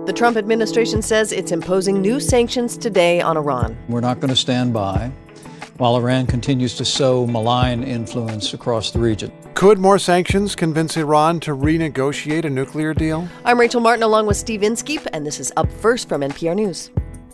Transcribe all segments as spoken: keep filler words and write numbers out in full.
The Trump administration says it's imposing new sanctions today on Iran. We're not going to stand by while Iran continues to sow malign influence across the region. Could more sanctions convince Iran to renegotiate a nuclear deal? I'm Rachel Martin along with Steve Inskeep, and this is Up First from N P R News.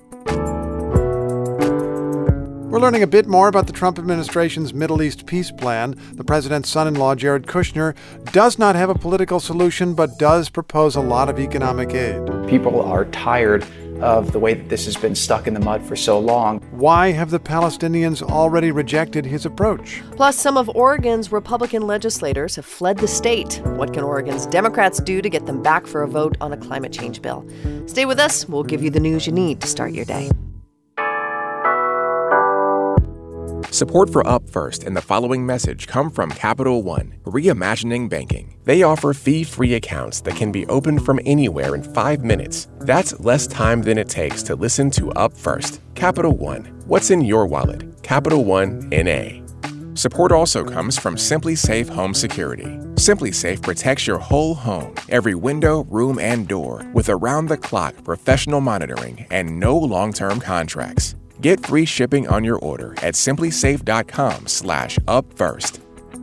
We're learning a bit more about the Trump administration's Middle East peace plan. The president's son-in-law, Jared Kushner, does not have a political solution, but does propose a lot of economic aid. People are tired of the way that this has been stuck in the mud for so long. Why have the Palestinians already rejected his approach? Plus, some of Oregon's Republican legislators have fled the state. What can Oregon's Democrats do to get them back for a vote on a climate change bill? Stay with us. We'll give you the news you need to start your day. Support for Up First and the following message come from Capital One, reimagining banking. They offer fee-free accounts that can be opened from anywhere in five minutes. That's less time than it takes to listen to Up First. Capital One, what's in your wallet? Capital One N A. Support also comes from SimpliSafe Home Security. SimpliSafe protects your whole home, every window, room, and door, with around-the-clock professional monitoring and no long-term contracts. Get free shipping on your order at simplysafe.com slash up first.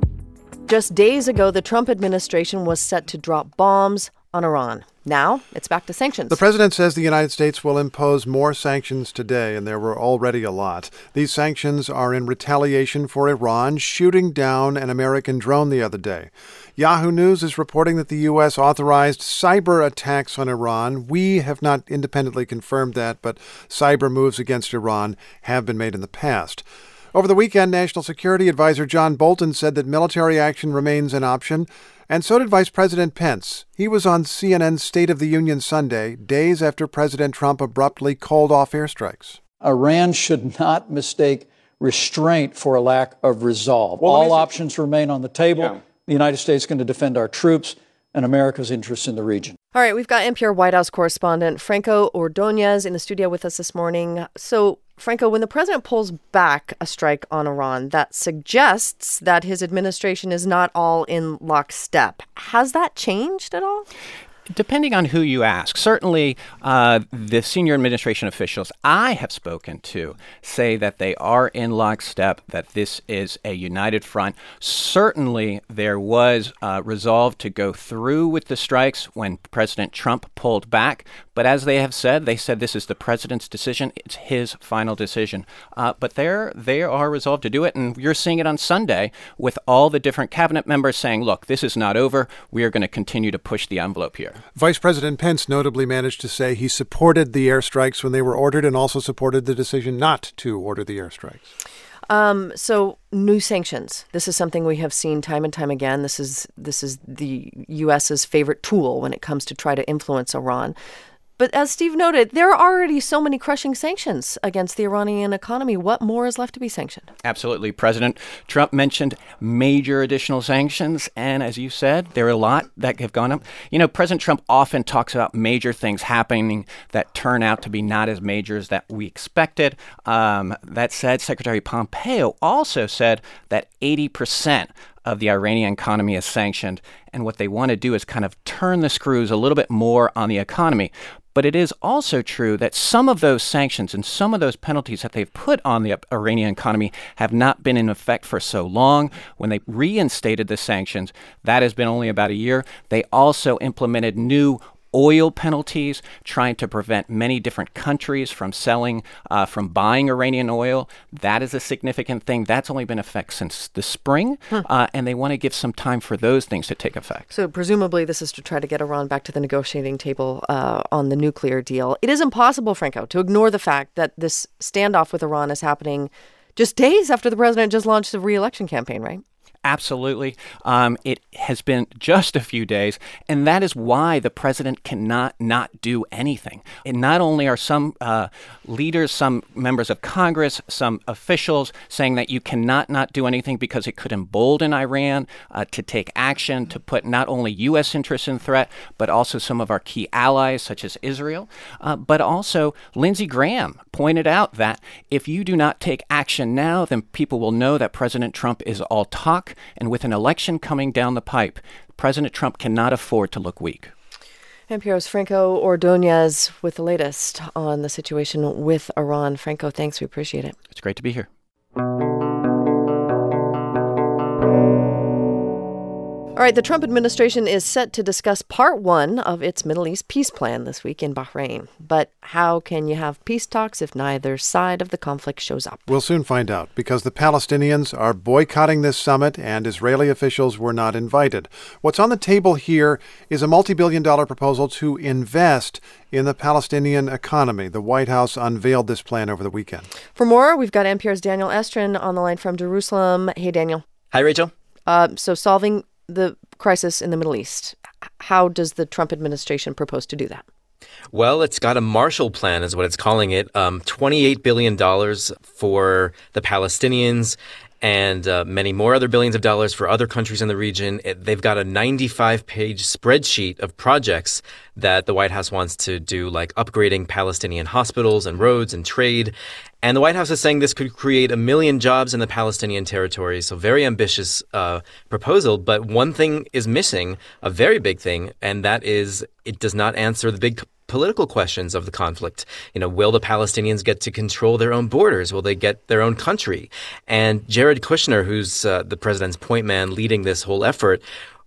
Just days ago, the Trump administration was set to drop bombs on Iran. Now, it's back to sanctions. The president says the United States will impose more sanctions today, and there were already a lot. These sanctions are in retaliation for Iran shooting down an American drone the other day. Yahoo News is reporting that the U S authorized cyber attacks on Iran. We have not independently confirmed that, but cyber moves against Iran have been made in the past. Over the weekend, National Security Advisor John Bolton said that military action remains an option, and so did Vice President Pence. He was on C N N's State of the Union Sunday, days after President Trump abruptly called off airstrikes. Iran should not mistake restraint for a lack of resolve. Well, All options remain on the table. Yeah. The United States is going to defend our troops and America's interests in the region. All right, we've got N P R White House correspondent Franco Ordonez in the studio with us this morning. So, Franco, when the president pulls back a strike on Iran, that suggests that his administration is not all in lockstep. Has that changed at all? Depending on who you ask. Certainly, uh, the senior administration officials I have spoken to say that they are in lockstep, that this is a united front. Certainly, there was uh, resolve to go through with the strikes when President Trump pulled back. But as they have said, they said this is the president's decision. It's his final decision. Uh, but they're, they are resolved to do it. And you're seeing it on Sunday with all the different cabinet members saying, look, this is not over. We are going to continue to push the envelope here. Vice President Pence notably managed to say he supported the airstrikes when they were ordered and also supported the decision not to order the airstrikes. Um, so new sanctions. This is something we have seen time and time again. This is this is the U S's favorite tool when it comes to try to influence Iran. But as Steve noted, there are already so many crushing sanctions against the Iranian economy. What more is left to be sanctioned? Absolutely. President Trump mentioned major additional sanctions. And as you said, there are a lot that have gone up. You know, President Trump often talks about major things happening that turn out to be not as major as that we expected. Um, that said, Secretary Pompeo also said that eighty percent of the Iranian economy is sanctioned. And what they want to do is kind of turn the screws a little bit more on the economy. But it is also true that some of those sanctions and some of those penalties that they've put on the Iranian economy have not been in effect for so long. When they reinstated the sanctions, that has been only about a year. They also implemented new oil penalties, trying to prevent many different countries from selling, uh, from buying Iranian oil. That is a significant thing. That's only been in effect since the spring, huh. uh, and they want to give some time for those things to take effect. So presumably this is to try to get Iran back to the negotiating table uh, on the nuclear deal. It is impossible, Franco, to ignore the fact that this standoff with Iran is happening just days after the president just launched a re-election campaign, right? Absolutely. Um, it has been just a few days, and that is why the president cannot not do anything. And not only are some uh, leaders, some members of Congress, some officials saying that you cannot not do anything because it could embolden Iran uh, to take action, to put not only U S interests in threat, but also some of our key allies, such as Israel. Uh, but also, Lindsey Graham pointed out that if you do not take action now, then people will know that President Trump is all talk. And with an election coming down the pipe, President Trump cannot afford to look weak. N P R's Franco Ordonez with the latest on the situation with Iran. Franco, thanks. We appreciate it. It's great to be here. All right, the Trump administration is set to discuss part one of its Middle East peace plan this week in Bahrain. But how can you have peace talks if neither side of the conflict shows up? We'll soon find out, because the Palestinians are boycotting this summit and Israeli officials were not invited. What's on the table here is a multi-billion dollar proposal to invest in the Palestinian economy. The White House unveiled this plan over the weekend. For more, we've got N P R's Daniel Estrin on the line from Jerusalem. Hey, Daniel. Hi, Rachel. Uh, so solving the crisis in the Middle East, how does the Trump administration propose to do that? Well, it's got a Marshall Plan, is what it's calling it. Um, twenty-eight billion dollars for the Palestinians and uh, many more other billions of dollars for other countries in the region. It, they've got a ninety-five page spreadsheet of projects that the White House wants to do, like upgrading Palestinian hospitals and roads and trade. And the White House is saying this could create a million jobs in the Palestinian territory. So very ambitious uh, proposal. But one thing is missing, a very big thing, and that is it does not answer the big political questions of the conflict. You know, will the Palestinians get to control their own borders? Will they get their own country? And Jared Kushner, who's uh, the president's point man leading this whole effort,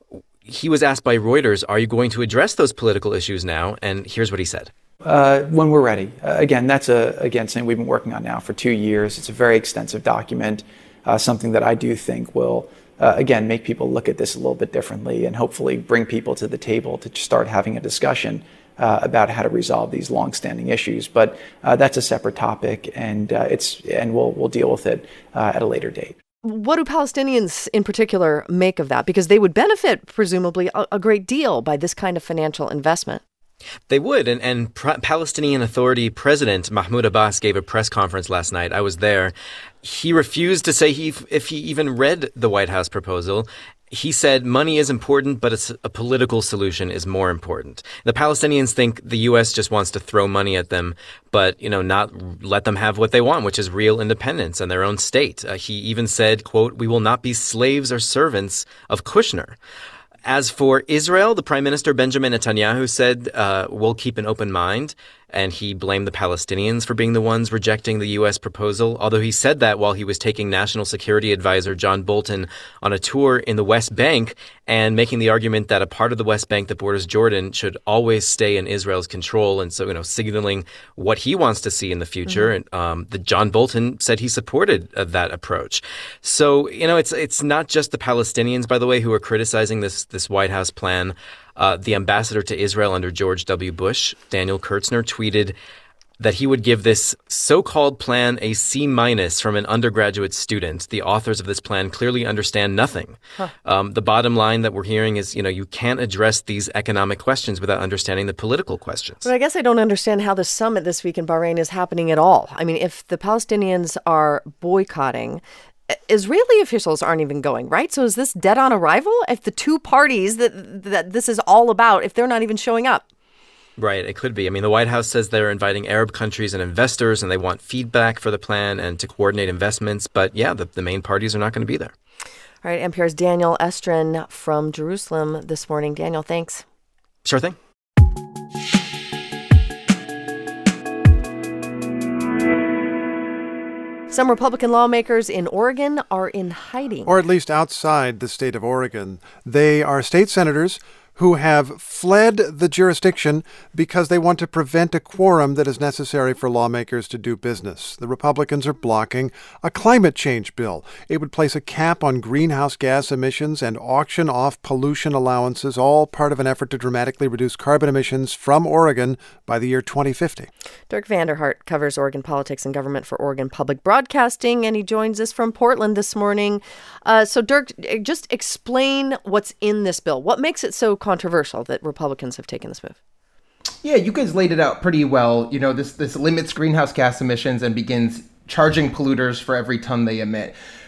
he was asked by Reuters, are you going to address those political issues now? And here's what he said. Uh, when we're ready. Uh, again, that's a, again, something we've been working on now for two years. It's a very extensive document, uh, something that I do think will, uh, again, make people look at this a little bit differently and hopefully bring people to the table to start having a discussion uh, about how to resolve these longstanding issues. But uh, that's a separate topic, and uh, it's and we'll we'll deal with it uh, at a later date. What do Palestinians in particular make of that? Because they would benefit, presumably, a, a great deal by this kind of financial investment. They would. And, and P- Palestinian Authority President Mahmoud Abbas gave a press conference last night. I was there. He refused to say he, if he even read the White House proposal. He said money is important, but it's a political solution is more important. The Palestinians think the U S just wants to throw money at them, but, you know, not let them have what they want, which is real independence and their own state. Uh, he even said, quote, "We will not be slaves or servants of Kushner." As for Israel, the Prime Minister Benjamin Netanyahu said, uh, we'll keep an open mind. And he blamed the Palestinians for being the ones rejecting the U S proposal, although he said that while he was taking National Security Advisor John Bolton on a tour in the West Bank and making the argument that a part of the West Bank that borders Jordan should always stay in Israel's control. And so, you know, signaling what he wants to see in the future. Mm-hmm. And um, the John Bolton said he supported uh, that approach. So, you know, it's it's not just the Palestinians, by the way, who are criticizing this this White House plan. Uh, the ambassador to Israel under George W. Bush, Daniel Kurtzner, tweeted that he would give this so-called plan a C minus from an undergraduate student. The authors of this plan clearly understand nothing. Huh. Um, the bottom line that we're hearing is, you know, you can't address these economic questions without understanding the political questions. But I guess I don't understand how the summit this week in Bahrain is happening at all. I mean, if the Palestinians are boycotting, Israeli officials aren't even going, right? So is this dead on arrival? If the two parties that that this is all about, if they're not even showing up? Right, it could be. I mean, the White House says they're inviting Arab countries and investors, and they want feedback for the plan and to coordinate investments. But yeah, the, the main parties are not going to be there. All right, N P R's Daniel Estrin from Jerusalem this morning. Daniel, thanks. Sure thing. Some Republican lawmakers in Oregon are in hiding. Or at least outside the state of Oregon. They are state senators who have fled the jurisdiction because they want to prevent a quorum that is necessary for lawmakers to do business. The Republicans are blocking a climate change bill. It would place a cap on greenhouse gas emissions and auction off pollution allowances, all part of an effort to dramatically reduce carbon emissions from Oregon by the year twenty fifty. Dirk Vanderhart covers Oregon politics and government for Oregon Public Broadcasting, and he joins us from Portland this morning. Uh, so, Dirk, just explain what's in this bill. What makes it so controversial that Republicans have taken this move? Yeah, you guys laid it out pretty well. You know, this this limits greenhouse gas emissions and begins charging polluters for every ton they emit.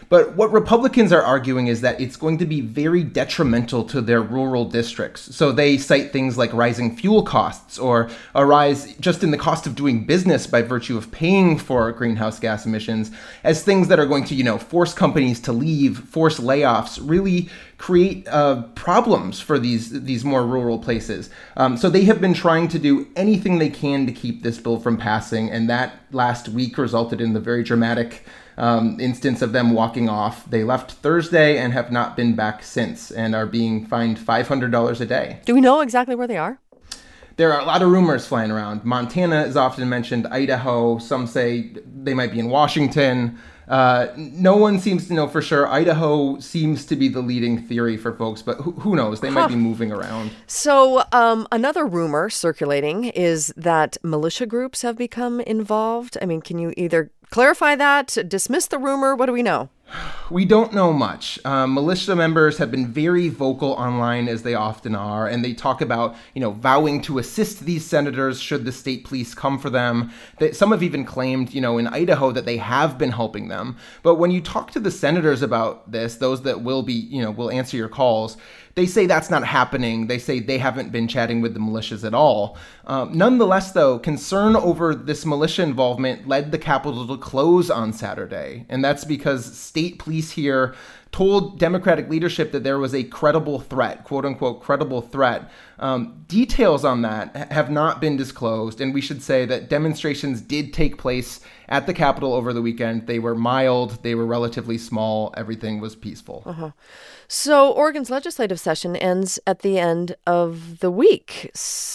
But what Republicans are arguing is that it's going to be very detrimental to their rural districts. So they cite things like rising fuel costs or a rise just in the cost of doing business by virtue of paying for greenhouse gas emissions as things that are going to, you know, force companies to leave, force layoffs, really create uh, problems for these these more rural places. Um, so they have been trying to do anything they can to keep this bill from passing, and that last week resulted in the very dramatic um, instance of them walking off. They left Thursday and have not been back since and are being fined five hundred dollars a day. Do we know exactly where they are? There are a lot of rumors flying around. Montana is often mentioned, Idaho. Some say they might be in Washington. Uh, no one seems to know for sure. Idaho seems to be the leading theory for folks, but who, who knows? They huh. might be moving around. So um, another rumor circulating is that militia groups have become involved. I mean, can you either clarify that, dismiss the rumor? What do we know? We don't know much. Um, militia members have been very vocal online, as they often are, and they talk about, you know, vowing to assist these senators should the state police come for them. That some have even claimed, you know, in Idaho that they have been helping them. But when you talk to the senators about this, those that will be, you know, will answer your calls, they say that's not happening. They say they haven't been chatting with the militias at all. Um, nonetheless, though, concern over this militia involvement led the Capitol to close on Saturday. And that's because state police here told Democratic leadership that there was a credible threat, quote unquote, credible threat. Um, details on that have not been disclosed. And we should say that demonstrations did take place at the Capitol over the weekend. They were mild. They were relatively small. Everything was peaceful. Uh-huh. So Oregon's legislative session ends at the end of the week.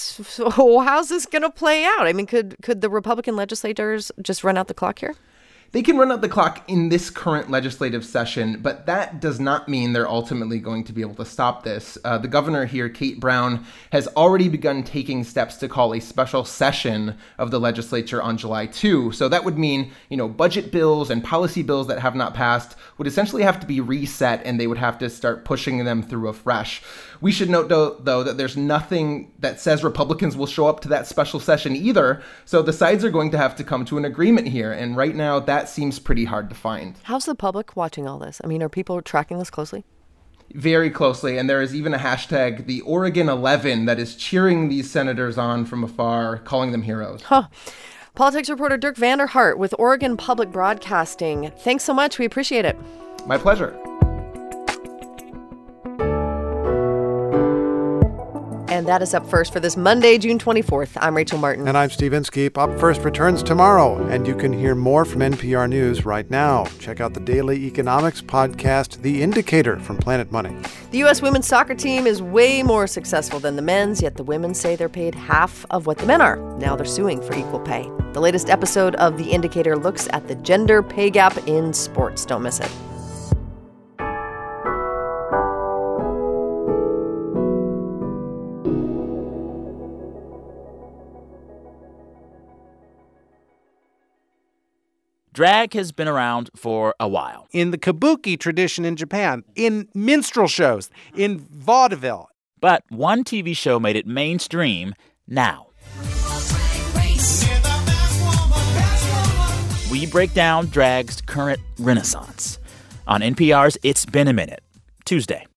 So how's this going to play out? I mean, could could the Republican legislators just run out the clock here? They can run out the clock in this current legislative session, but that does not mean they're ultimately going to be able to stop this. Uh, the governor here, Kate Brown, has already begun taking steps to call a special session of the legislature on July second. So that would mean, you know, budget bills and policy bills that have not passed would essentially have to be reset, and they would have to start pushing them through afresh. We should note, though, though, that there's nothing that says Republicans will show up to that special session either. So the sides are going to have to come to an agreement here. And right now, that seems pretty hard to find. How's the public watching all this? I mean, are people tracking this closely? Very closely. And there is even a hashtag, the Oregon eleven, that is cheering these senators on from afar, calling them heroes. Huh. Politics reporter Dirk Vanderhart with Oregon Public Broadcasting. Thanks so much. We appreciate it. My pleasure. And that is Up First for this Monday, June twenty-fourth. I'm Rachel Martin. And I'm Steve Inskeep. Up First returns tomorrow, and you can hear more from N P R News right now. Check out the daily economics podcast, The Indicator, from Planet Money. The U S women's soccer team is way more successful than the men's, yet the women say they're paid half of what the men are. Now they're suing for equal pay. The latest episode of The Indicator looks at the gender pay gap in sports. Don't miss it. Drag has been around for a while. In the kabuki tradition in Japan, in minstrel shows, in vaudeville. But one T V show made it mainstream now. We break down drag's current renaissance on N P R's It's Been a Minute, Tuesday.